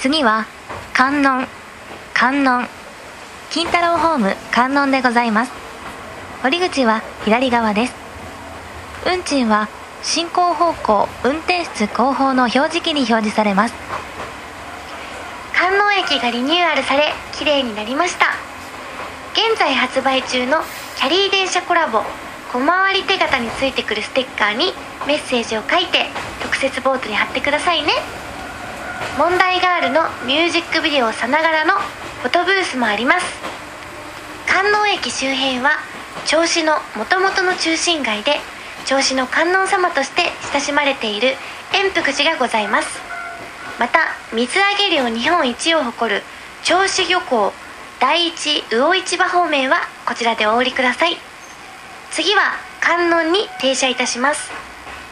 次は観音金太郎ホーム観音でございます。降り口は左側です。運賃は進行方向運転室後方の表示器に表示されます。 観音駅がリニューアルされ綺麗になりました。現在発売中のキャリー電車コラボ小回り手形についてくるステッカーにメッセージを書いて特設ボートに貼ってくださいね。問題ガールのミュージックビデオさながらのフォトブースもあります。観音駅周辺は銚子のもともとの中心街で銚子の観音様として親しまれている円福寺がございます。また水揚げ量日本一を誇る銚子漁港第一魚市場方面はこちらでお降りください。次は観音に停車いたします。